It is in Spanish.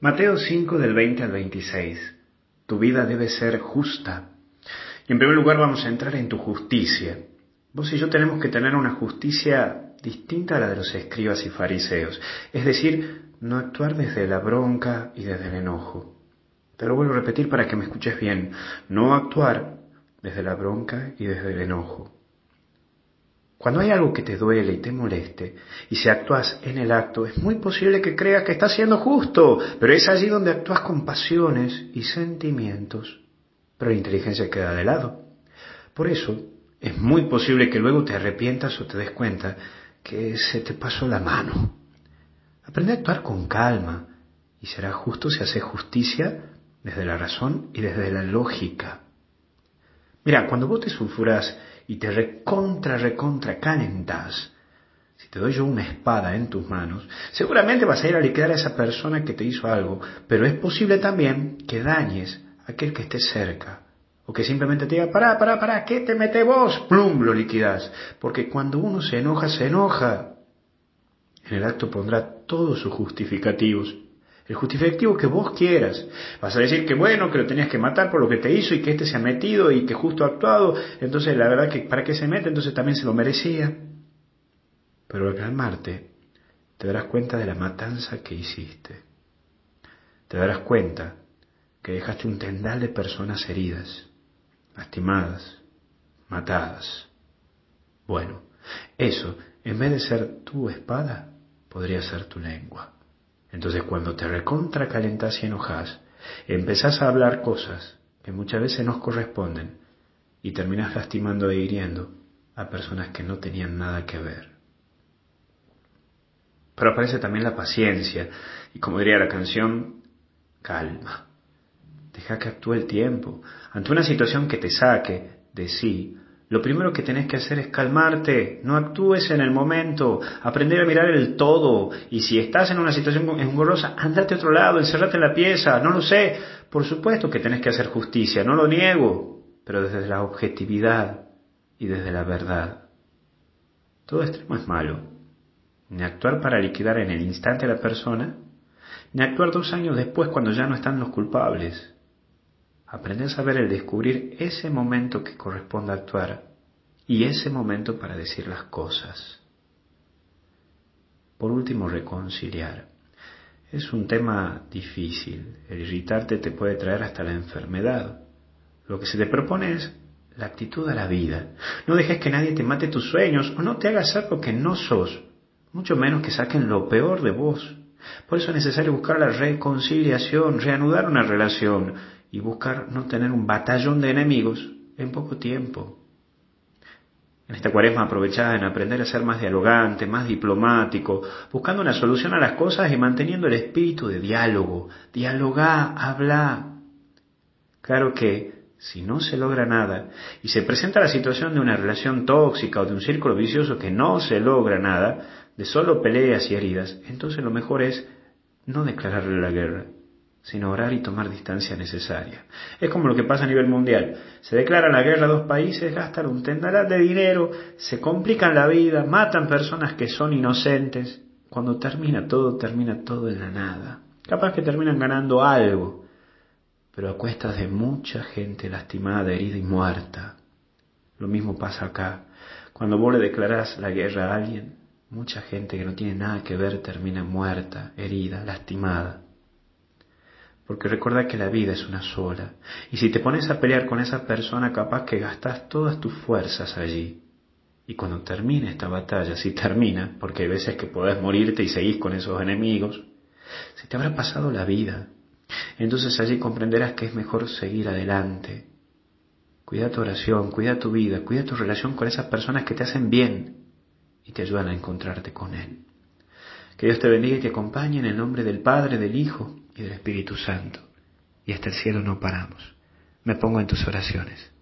Mateo 5 del 20 al 26. Tu vida debe ser justa. Y en primer lugar vamos a entrar en tu justicia. Vos y yo tenemos que tener una justicia distinta a la de los escribas y fariseos. Es decir, no actuar desde la bronca y desde el enojo. Te lo vuelvo a repetir para que me escuches bien. No actuar desde la bronca y desde el enojo. Cuando hay algo que te duele y te moleste, y si actúas en el acto, es muy posible que creas que estás siendo justo, pero es allí donde actúas con pasiones y sentimientos, pero la inteligencia queda de lado. Por eso, es muy posible que luego te arrepientas o te des cuenta que se te pasó la mano. Aprende a actuar con calma, y será justo si haces justicia desde la razón y desde la lógica. Mira, cuando vos te sulfurás y te recontra calentás, si te doy yo una espada en tus manos, seguramente vas a ir a liquidar a esa persona que te hizo algo, pero es posible también que dañes a aquel que esté cerca, o que simplemente te diga, pará, ¿qué te metés vos? ¡Plum! Lo liquidás, porque cuando uno se enoja. En el acto pondrá todos sus justificativos. El justificativo que vos quieras. Vas a decir que bueno, que lo tenías que matar por lo que te hizo y que este se ha metido y que justo ha actuado. Entonces la verdad que para qué se mete, entonces también se lo merecía. Pero al calmarte, te darás cuenta de la matanza que hiciste. Te darás cuenta que dejaste un tendal de personas heridas, lastimadas, matadas. Bueno, eso, en vez de ser tu espada, podría ser tu lengua. Entonces cuando te recontracalentás y enojás, empezás a hablar cosas que muchas veces nos corresponden y terminás lastimando e hiriendo a personas que no tenían nada que ver. Pero aparece también la paciencia y, como diría la canción, calma. Deja que actúe el tiempo. Ante una situación que te saque de sí, lo primero que tenés que hacer es calmarte, no actúes en el momento, aprender a mirar el todo, y si estás en una situación engorrosa, andate a otro lado, encerrate en la pieza, no lo sé. Por supuesto que tenés que hacer justicia, no lo niego, pero desde la objetividad y desde la verdad. Todo extremo es malo, ni actuar para liquidar en el instante a la persona, ni actuar 2 años después cuando ya no están los culpables. Aprende a saber el descubrir ese momento que corresponde actuar y ese momento para decir las cosas. Por último, reconciliar. Es un tema difícil. El irritarte te puede traer hasta la enfermedad. Lo que se te propone es la actitud a la vida. No dejes que nadie te mate tus sueños o no te haga ser lo que no sos, mucho menos que saquen lo peor de vos. Por eso es necesario buscar la reconciliación, reanudar una relación y buscar no tener un batallón de enemigos en poco tiempo. En esta cuaresma aprovechada en aprender a ser más dialogante, más diplomático, buscando una solución a las cosas y manteniendo el espíritu de diálogo. Dialogá, habla. Claro que si no se logra nada y se presenta la situación de una relación tóxica o de un círculo vicioso que no se logra nada, de solo peleas y heridas, entonces lo mejor es no declararle la guerra, sino orar y tomar distancia necesaria. Es como lo que pasa a nivel mundial. Se declara la guerra a 2 países, gastan un tendal de dinero, se complican la vida, matan personas que son inocentes. Cuando termina todo en la nada. Capaz que terminan ganando algo, pero a cuestas de mucha gente lastimada, herida y muerta. Lo mismo pasa acá. Cuando vos le declarás la guerra a alguien, mucha gente que no tiene nada que ver termina muerta, herida, lastimada. Porque recuerda que la vida es una sola. Y si te pones a pelear con esa persona, capaz que gastas todas tus fuerzas allí. Y cuando termine esta batalla, si termina, porque hay veces que podés morirte y seguís con esos enemigos, se te habrá pasado la vida. Entonces allí comprenderás que es mejor seguir adelante. Cuida tu oración, cuida tu vida, cuida tu relación con esas personas que te hacen bien y te ayudan a encontrarte con Él. Que Dios te bendiga y te acompañe en el nombre del Padre, del Hijo y del Espíritu Santo. Y hasta el cielo no paramos. Me pongo en tus oraciones.